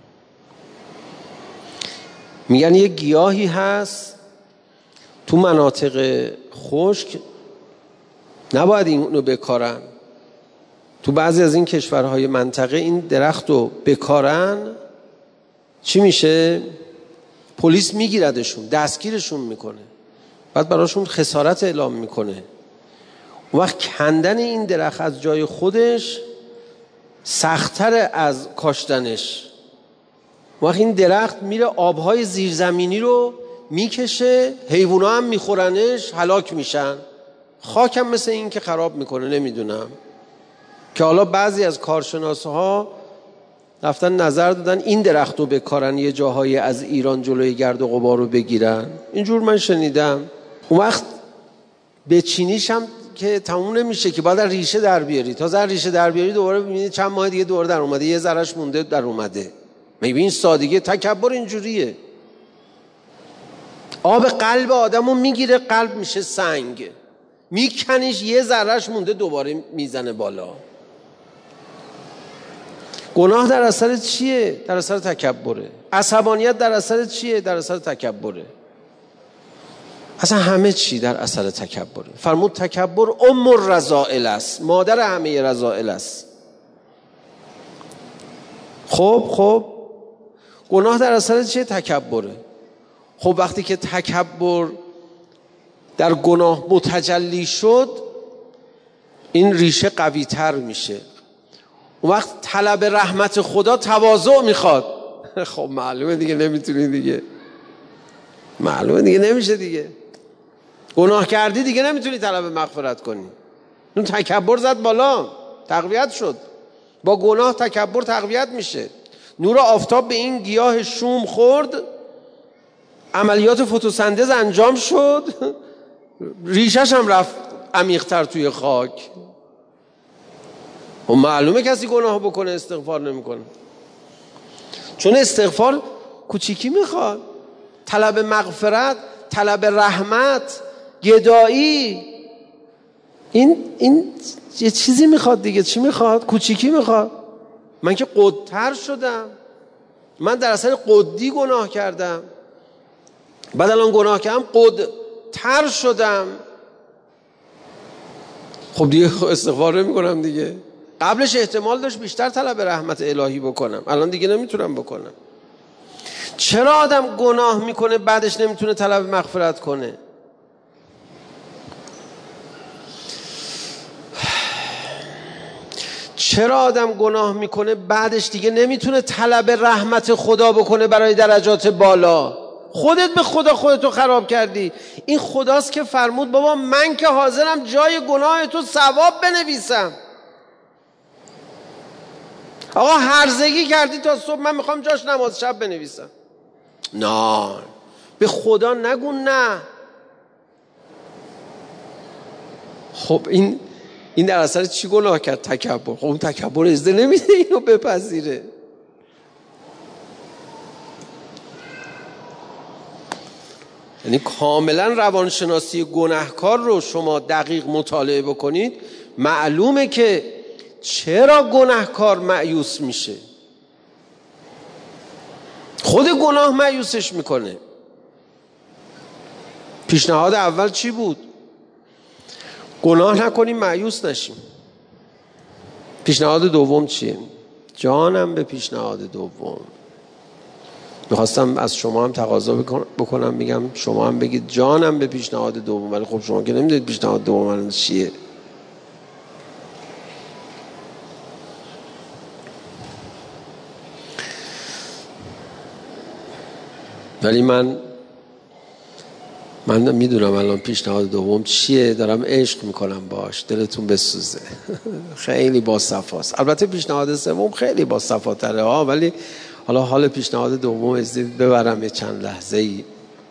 میگن یه گیاهی هست تو مناطق خشک نباید اینو بکارن، تو بعضی از این کشورهای منطقه این درخت رو بکارن چی میشه؟ پلیس میگیردشون، دستگیرشون میکنه، بعد براشون خسارت اعلام میکنه. اون وقت کندن این درخت از جای خودش سخت‌تر از کاشتنش. اون وقت این درخت میره آبهای زیرزمینی رو میکشه، حیوونا هم میخورنش، هلاک میشن. خاک هم مثل این که خراب میکنه. نمیدونم که حالا بعضی از کارشناسها رفتن نظر دادن این درخت رو بکارن یه جاهایی از ایران جلوی گرد و غبار رو بگیرن، اینجور من شنیدم. اون وقت به چینیش هم که تموم نمیشه که باید ریشه در بیاری، تا زر ریشه در بیاری دوباره ببینید چند ماه دیگه دوباره در اومده، یه ذرهش مونده در اومده. میبین سادگی تکبر اینجوریه. آب قلب آدمو میگیره، قلب میشه سنگ، میکنیش، یه ذرهش مونده دوباره میزنه بالا. گناه در اثر چیه؟ در اثر تکبره. عصبانیت در اثر چیه؟ در اثر تکبره. اصلا همه چی در اثر تکبره. فرمود تکبر ام الرذائل است، مادر همه رذائل است. خب خب گناه در اثر چیه؟ تکبره. خب وقتی که تکبر در گناه متجلی شد این ریشه قوی تر میشه. اون وقت طلب رحمت خدا تواضع میخواد. خب معلومه دیگه نمیتونی دیگه، معلومه دیگه نمیشه دیگه. گناه کردی دیگه نمیتونی طلب مغفرت کنی. اون تکبر زد بالا، تقویت شد. با گناه تکبر تقویت میشه. نور آفتاب به این گیاه شوم خورد، عملیات فتوسنتز انجام شد، ریشش هم رفت عمیق‌تر توی خاک. و معلومه کسی گناه بکنه استغفار نمیکنه، چون استغفار کوچیکی میخواد. طلب مغفرت، طلب رحمت، گدایی، این این یه چیزی میخواد دیگه. چی میخواد؟ کوچیکی میخواد. من که قدتر شدم، من در اثر قدی گناه کردم، بعد الان گناه کردم قدتر شدم، خب دیگه استغفار نمیکنم دیگه. قبلش احتمال داشت بیشتر طلب رحمت الهی بکنم، الان دیگه نمیتونم بکنم. چرا آدم گناه میکنه بعدش نمیتونه طلب مغفرت کنه؟ چرا آدم گناه میکنه بعدش دیگه نمیتونه طلب رحمت خدا بکنه برای درجات بالا؟ خودت به خدا خودتو خراب کردی. این خداست که فرمود بابا من که حاضرم جای گناه تو ثواب بنویسم. آقا هرزگی کردی تا صبح، من میخوام جاش نماز شب بنویسم. نه، به خدا نگو نه. خب این این در اثر چی گناه کرد؟ تکبر. خب اون تکبر اجازه نمیده اینو بپذیره. یعنی کاملا روانشناسی گناهکار رو شما دقیق مطالعه بکنید، معلومه که چرا گناهکار مایوس میشه. خود گناه مایوسش میکنه. پیشنهاد اول چی بود؟ گناه نکنیم مایوس نشیم. پیشنهاد دوم چیه؟ جانم به پیشنهاد دوم. میخواستم از شما هم تقاضا بکنم، میگم شما هم بگید جانم به پیشنهاد دوم، ولی خب شما که نمیدونید پیشنهاد دوم چیه. ولی من من میدونم الان پیشنهاد دوم چیه، دارم عشق میکنم باش، دلتون بسوزه. خیلی با صفاست. البته پیشنهاد سوم خیلی با صفاتره ها، ولی حالا حال پیشنهاد دوم ازدید ببرم یه چند لحظه ای.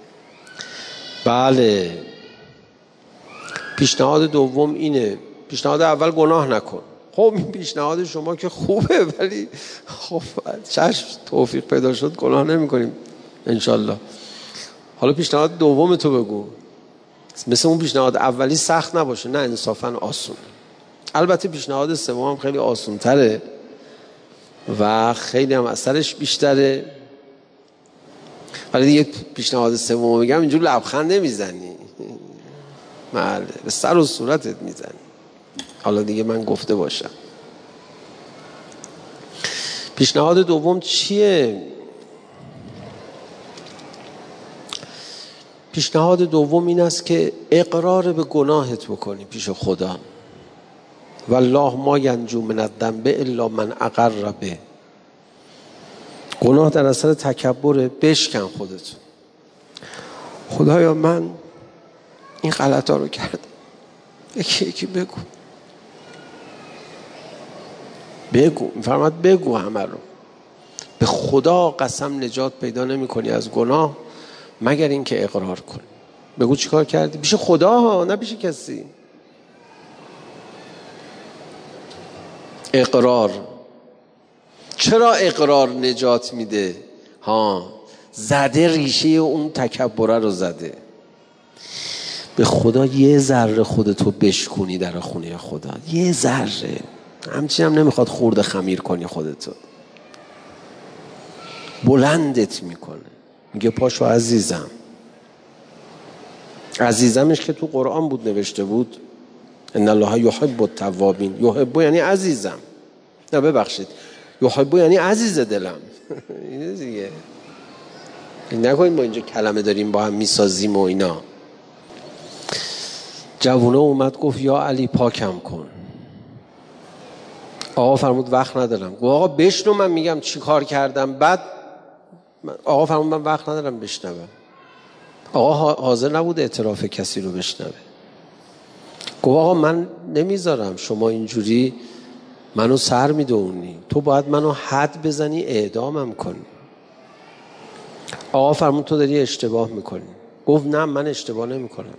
بله، پیشنهاد دوم اینه. پیشنهاد اول گناه نکن. خب این پیشنهاد شما که خوبه، ولی خب چشم توفیق پیدا شد گناه نمی کنیم انشالله. حالا پیشنهاد دوم تو بگو. مثل اون پیشنهاد اولی سخت نباشه، نه انصافا آسون. البته پیشنهاد سوم هم خیلی آسون تره و خیلی هم اثرش بیشتره، ولی دیگه پیشنهاد سوم میگم اینجور لبخند نمیزنی، بله به سر و صورتت میزنی. حالا دیگه من گفته باشم. پیشنهاد دوم چیه؟ پیشنهاد دوم این است که اقرار به گناهت بکنی پیش خدا. والله ما ینجو من الذنب الا من اقر به. گناه در اثر تکبره، بشکن خودت. خدایا من این غلطا رو کردم، یکی یکی بگو بگو میفرماد بگو همه رو. به خدا قسم نجات پیدا نمی کنی از گناه مگر این که اقرار کن. بگو چیکار کردی؟ پیش خدا ها، نه پیش کسی. اقرار. چرا اقرار نجات میده؟ ها، زده ریشه اون تکبره رو زده. به خدا یه ذره خودتو بشکونی در خونه خدا، یه ذره. همچین هم نمیخواد خورده خمیر کنی خودتو. بلندت میکنه، میگه پاشو عزیزم. عزیزمش که تو قرآن بود نوشته بود ان الله یحب التوابین. یحب یعنی عزیزم، نه ببخشید یحب یعنی عزیز دلم. اینه دیگه. نکنید ما اینجا کلمه داریم با هم میسازیم و اینا. جوونه اومد گفت یا علی پاکم کن. آقا فرمود وقت ندارم. گفت آقا بشنو من میگم چی کار کردم. بعد آقا فرمود من وقت ندارم بشنوم. آقا حاضر نبود اعتراف کسی رو بشنوه. گفت آقا من نمیذارم شما اینجوری منو سر میدونی، تو باید منو حد بزنی اعدامم کنی. آقا فرمود تو داری اشتباه میکنی. گفت نه من اشتباه نمیکنم.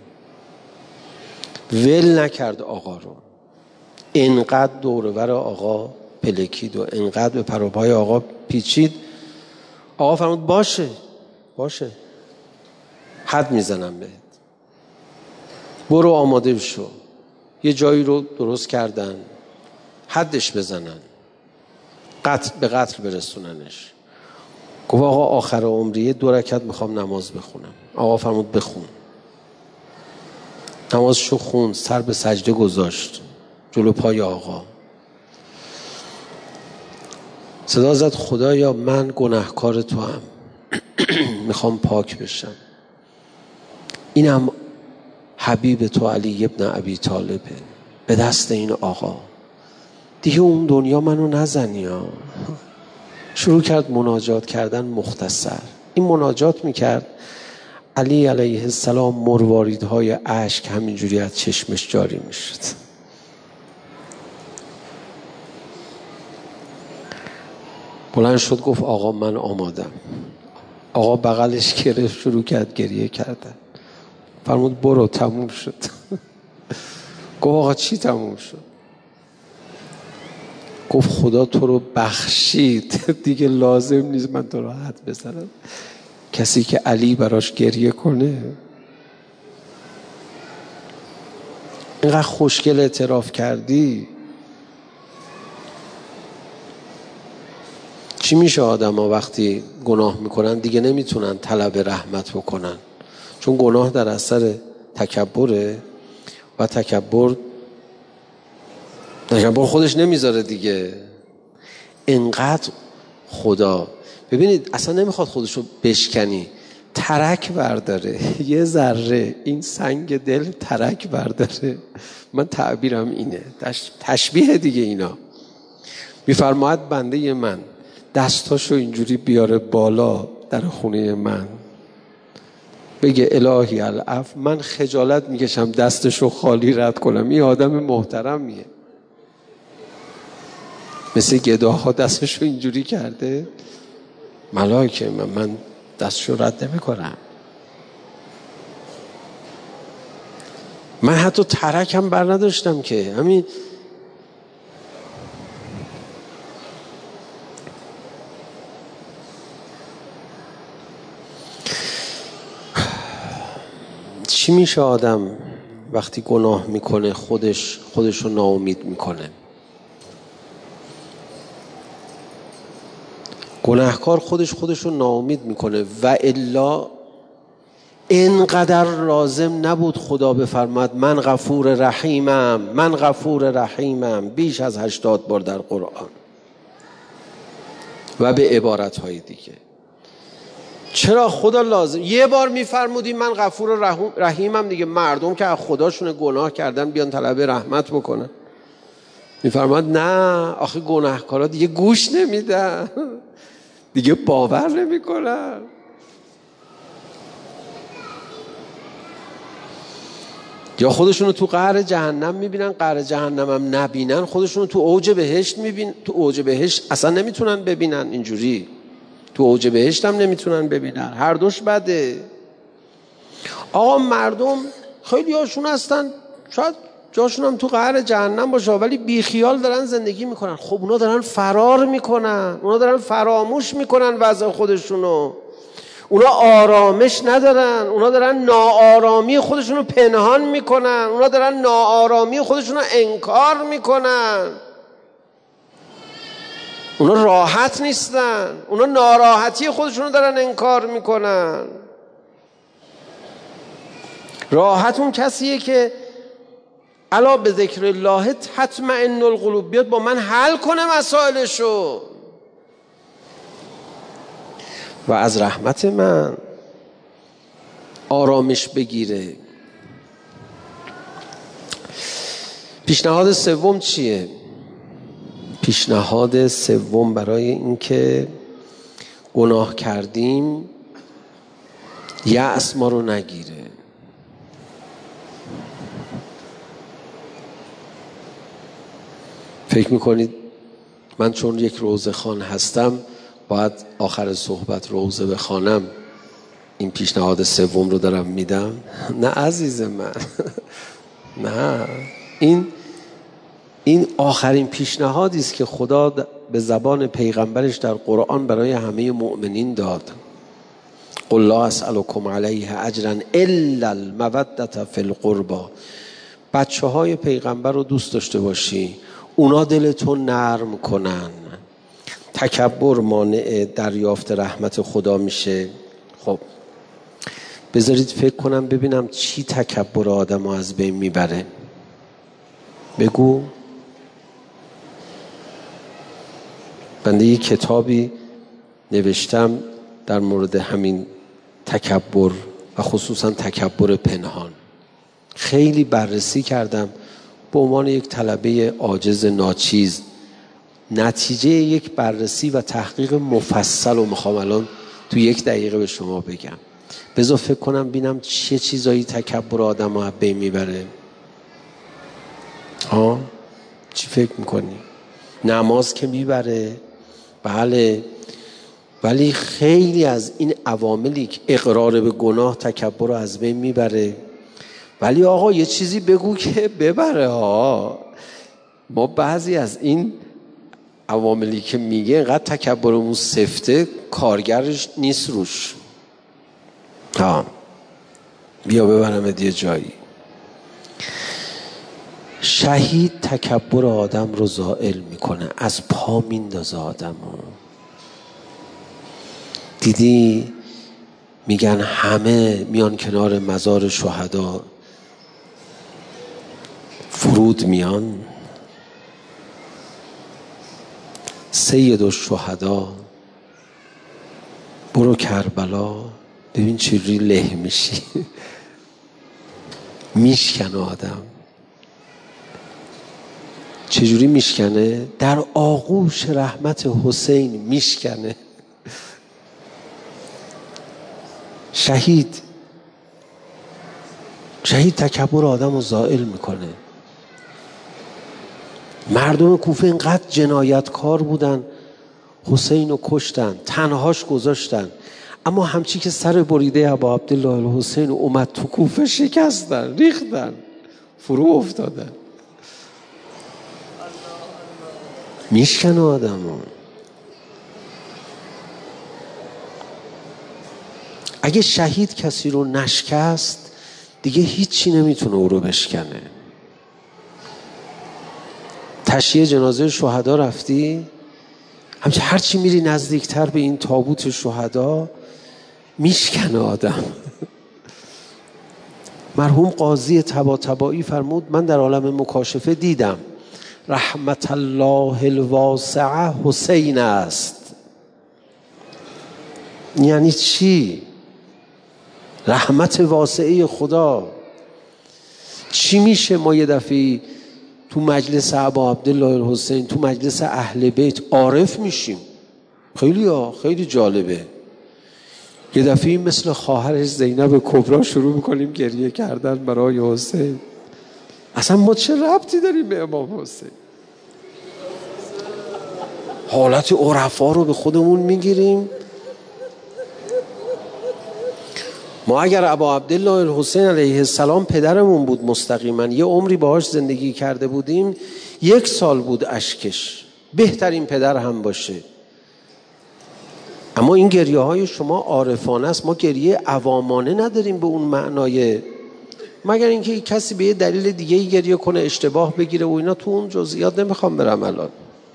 ول نکرد آقا رو. انقدر دورور آقا پلکید و انقدر به پروپای آقا پیچید. آقا فرمود باشه باشه حد میزنم بهت، برو آماده شو. یه جایی رو درست کردن حدش بزنن، قتل به قتل برسوننش. گفت آقا آخر عمریه دو رکعت میخوام نماز بخونم. آقا فرمود بخون. نمازشو خوند، سر به سجده گذاشت جلو پای آقا. صدا زد خدایا من گناهکار تو هم میخوام پاک بشم. اینم حبیب تو علی ابن ابی طالبه به دست این آقا. دیگه اون دنیا منو نزنی ها. شروع کرد مناجات کردن مختصر. این مناجات میکرد، علی علیه السلام مرواریدهای اشک همینجوری از چشمش جاری میشد. بلند شد گفت آقا من آمادم. آقا بغلش گرفت شروع کرد گریه کردن. فرمود برو تموم شد. گفت آقا چی تموم شد؟ گفت خدا تو رو بخشید، دیگه لازم نیست من تو رو حد بزنم. کسی که علی براش گریه کنه. اینقدر خوشگل اعتراف کردی. چی میشه آدم ها وقتی گناه میکنن دیگه نمیتونن طلب رحمت بکنن؟ چون گناه در اثر تکبره و تکبر تکبر خودش نمیذاره دیگه. اینقدر خدا، ببینید اصلا نمیخواد خودشو بشکنی، ترک برداره، یه ذره این سنگ دل ترک برداره. من تعبیرم اینه، تشبیه دیگه اینا. میفرماید بنده من دستاشو اینجوری بیاره بالا در خونه من، بگه الهی العفو، من خجالت میکشم دستشو خالی رد کنم. این آدم محترمیه. مثل گداها دستشو اینجوری کرده، ملائکه من, من دستشو رد نمی کنم. من حتی ترک هم بر نداشتم که همین چی میشه آدم وقتی گناه میکنه خودش خودشو ناامید میکنه؟ گناهکار خودش خودشو ناامید میکنه. و الا اینقدر لازم نبود خدا بفرماد من غفور رحیمم، من غفور رحیمم بیش از هشتاد بار در قرآن و به عبارتهای دیگه. چرا خدا لازم یه بار میفرمودی من غفور رحیمم دیگه؟ مردم که از خداشون گناه کردن بیان طلب رحمت بکنن. میفرماد نه، آخه گناهکارا دیگه گوش نمیدن، دیگه باور نمیکنن. یا خودشونو تو قعر جهنم میبینن، قعر جهنم هم نبینن، خودشونو تو اوج بهشت میبینن. تو اوج بهشت اصلا نمیتونن ببینن، اینجوری تو اوج بهشت هم نمیتونن ببینن. هر دوش بده. آقا مردم خیلی هاشون هستن شاید جاشون هم تو قعر جهنم باشه ولی بیخیال دارن زندگی میکنن. خب اونا دارن فرار میکنن، اونا دارن فراموش میکنن وضع خودشونو، اونا آرامش ندارن، اونا دارن ناآرامی خودشونو پنهان میکنن، اونا دارن ناآرامی خودشونو انکار میکنن، اونا راحت نیستن، اونا ناراحتی خودشونو دارن انکار میکنن. راحت اون کسیه که الا به ذکر الله تطمئن القلوب، بیاد با من حل کنه مسائلشو و از رحمت من آرامش بگیره. پیشنهاد سوم چیه؟ پیشنهاد سوم برای اینکه گناه کردیم یأس ما رو نگیره. فکر میکنید من چون یک روزه خوان هستم باید آخر صحبت روزه بخوانم این پیشنهاد سوم رو دارم میدم؟ نه عزیز من، نه. این این آخرین پیشنهادی است که خدا به زبان پیغمبرش در قرآن برای همه مؤمنین داد. قل لا اسألکم علیه اجرا الا المودة فی القربى. بچه های پیغمبر رو دوست داشته باشی، اونا دلتو نرم کنن. تکبر مانع دریافت رحمت خدا میشه. خب بذارید فکر کنم ببینم چی تکبر آدم رو از بین میبره. بگو. بنده یک کتابی نوشتم در مورد همین تکبر و خصوصا تکبر پنهان. خیلی بررسی کردم به عنوان یک طلبه عاجز ناچیز. نتیجه یک بررسی و تحقیق مفصل و میخوام الان تو یک دقیقه به شما بگم. بذار فکر کنم بینم چه چیزایی تکبر آدم رو بین میبره. ها چی فکر میکنی؟ نماز که میبره، بله، ولی خیلی از این عواملی که اقرار به گناه تکبر رو از بین میبره. ولی آقا یه چیزی بگو که ببره ها. ما بعضی از این عواملی که میگه اینقدر تکبرمون سفته کارگرش نیست روش. ها بیا ببرم یه جایی. شهید تکبر آدم رو زائل میکنه، از پا میندازه آدم رو. دیدی میگن همه میان کنار مزار شهدا فرود میان. سید الشهدا برو کربلا ببین چجوری له میشی. میشکنه آدم، چجوری میشکنه؟ در آغوش رحمت حسین میشکنه. شهید شهید تکبر آدم رو زائل میکنه. مردم کوفه اینقدر جنایتکار بودن، حسین رو کشتن، تنهاش گذاشتن، اما همچی که سر بریده ابا عبدالله الحسین اومد تو کوفه شکستن، ریختن، فرو افتادن. میشکنه آدمو. اگه شهید کسی رو نشکست دیگه هیچی نمیتونه او رو بشکنه. تشییع جنازه شهدا رفتی، همچه هرچی میری نزدیکتر به این تابوت شهدا میشکنه آدم. مرحوم قاضی طباطبایی فرمود من در عالم مکاشفه دیدم رحمت الله الواسعه حسین است. یعنی چی؟ رحمت واسعه خدا. چی میشه ما یه دفعه تو مجلس ابا عبدالله الحسین، تو مجلس اهل بیت عارف میشیم؟ خیلی ها خیلی جالبه. یه دفعه مثل خواهرش زینب کبرا شروع میکنیم گریه کردن برای حسین. اصلا ما چه ربطی داریم به امام حسین؟ حالت عرفا رو به خودمون میگیریم. ما اگر ابا عبدالله الحسین علیه السلام پدرمون بود مستقیما، یه عمری باهاش زندگی کرده بودیم، یک سال بود اشکش، بهترین پدر هم باشه. اما این گریه های شما عارفانه است، ما گریه عوامانه نداریم به اون معنای، مگر اینکه کسی به یه دلیل دیگه ای گریه کنه اشتباه بگیره و اینا. تو اون جزئیات نمیخوام برم الان.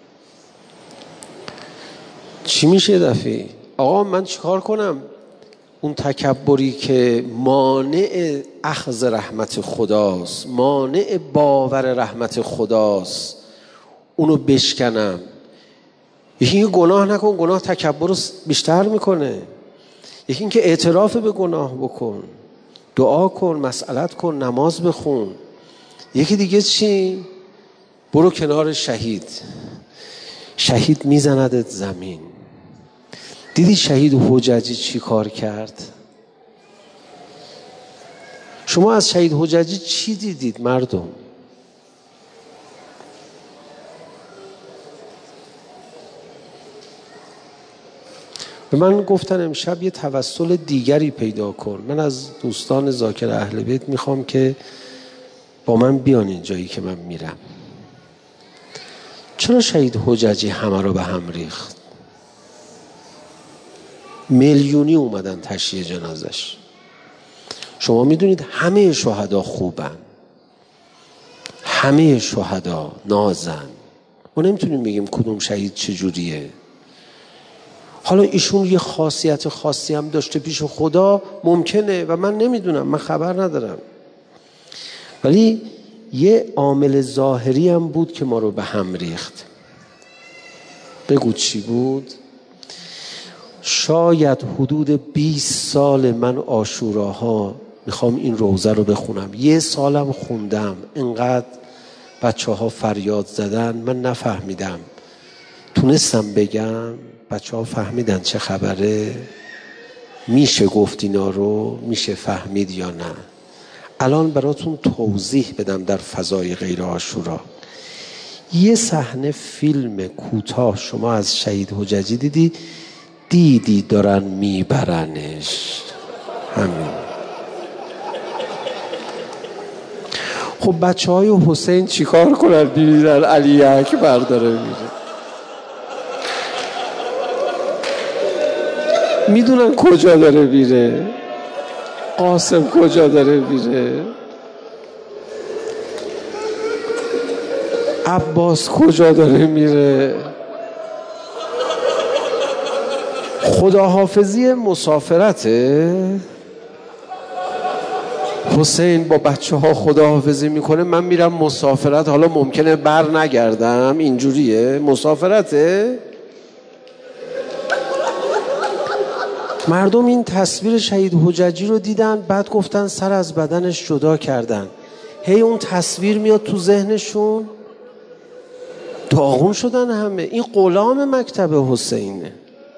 چی میشه دفعه؟ آقا من چیکار کنم؟ اون تکبری که مانع اخذ رحمت خداست، مانع باور رحمت خداست، اونو بشکنم. یکی اینکه گناه نکن، گناه تکبر رو بیشتر میکنه. یکی اینکه اعتراف به گناه بکن، دعا کن، مسئلت کن، نماز بخون. یکی دیگه چی؟ برو کنار شهید. شهید میزندت زمین. دیدی شهید حججی چی کار کرد؟ شما از شهید حججی چی دیدید مردم؟ به من گفتن امشب یه توسل دیگری پیدا کن. من از دوستان ذاکر اهل بیت میخوام که با من بیان این جایی که من میرم. چرا شهید حججی همه رو به هم ریخت؟ میلیونی اومدن تشییع جنازش. شما میدونید همه شهدا خوبن، همه شهدا نازن. ما نمیتونیم بگیم کدوم شهید چجوریه. حالا ایشون یه خاصیت خاصی هم داشته پیش خدا، ممکنه، و من نمیدونم، من خبر ندارم، ولی یه عامل ظاهری هم بود که ما رو به هم ریخت. بگو چی بود؟ شاید حدود بیست سال من عاشوراها میخوام این روزه رو بخونم، یه سالم خوندم، انقدر بچه ها فریاد زدن من نفهمیدم، تونستم بگم بچه ها فهمیدن چه خبره؟ میشه گفت اینا رو؟ میشه فهمید یا نه؟ الان براتون توضیح بدم در فضای غیر عاشورا. یه صحنه فیلم کوتاه شما از شهید حججی دیدی؟ دیدی دارن میبرنش، همین. خب بچه های حسین چیکار کنن؟ بیمیدن علی اکبر داره میره، میدونن کجا داره میره. قاسم کجا داره میره؟ عباس کجا داره میره؟ خداحافظی مسافرته. حسین با بچه ها خداحافظی میکنه، من میرم مسافرت، حالا ممکنه بر نگردم، اینجوریه مسافرته. مردم این تصویر شهید حججی رو دیدن، بعد گفتن سر از بدنش جدا کردن. هی اون تصویر میاد تو ذهنشون، داغون شدن همه. این غلام مکتب حسینه.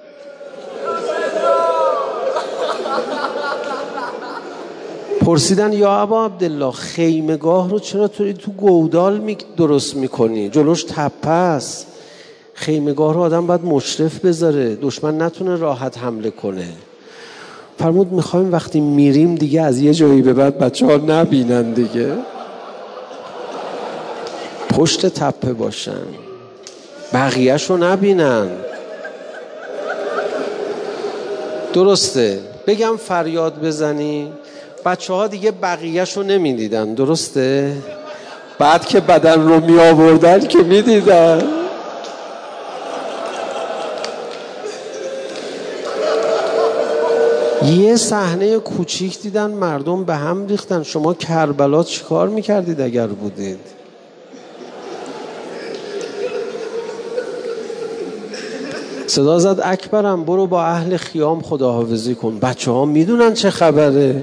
پرسیدن یا ابا عبدالله خیمگاه رو چرا تو تو گودال می درست میکنی؟ جلوش تپه است. خیمگاه رو آدم باید مشرف بذاره، دشمن نتونه راحت حمله کنه. فرمود میخوایم وقتی میریم دیگه از یه جایی به بعد بچه ها نبینن دیگه، پشت تپه باشن، بقیه‌شو نبینن. درسته بگم فریاد بزنی، بچه ها دیگه بقیه‌شو نمیدیدن، درسته؟ بعد که بدن رو می آوردن که میدیدن. یه صحنه کوچیک دیدن، مردم به هم ریختن. شما کربلا چی کار میکردید اگر بودید؟ صدا زد اکبرم برو با اهل خیام خداحافظی کن. بچه ها میدونن چه خبره،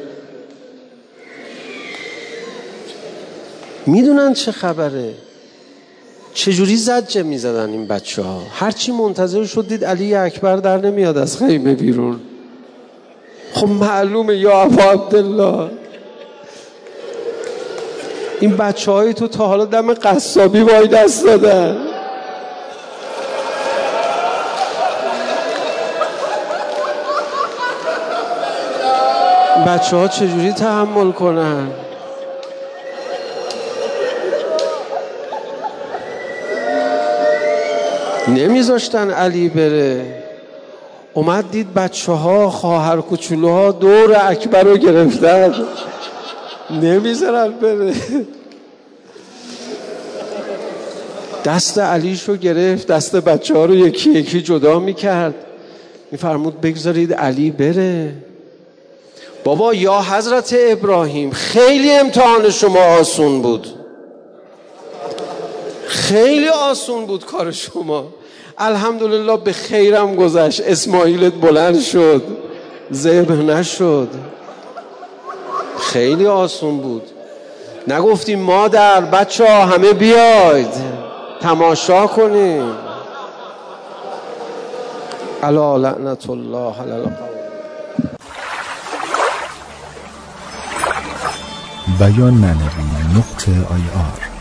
میدونن چه خبره. چجوری زجه میزدن این بچه ها؟ هرچی منتظر شد دید علی اکبر در نمیاد از خیمه بیرون. خب معلومه یا ابا عبدالله این بچه های تو تا حالا دم قصابی وای دست دادن. بچه ها چجوری تحمل کنن؟ نمیذاشتن علی بره. اومد دید بچه ها خواهر کوچولوها دور اکبر رو گرفتن، نمیذارن بره. دست علیشو گرفت، دست بچه ها رو یکی یکی جدا میکرد. میفرمود بگذارید علی بره. بابا یا حضرت ابراهیم خیلی امتحان شما آسون بود، خیلی آسون بود کار شما. الحمدلله به خیرم گذشت، اسماعیلت بلند شد، ذبح نشد. خیلی آسون بود. نگفتیم مادر بچه ها همه بیاید تماشا کنیم. الا لعنت الله علی القوم. بیان معنوی نقطه آی آر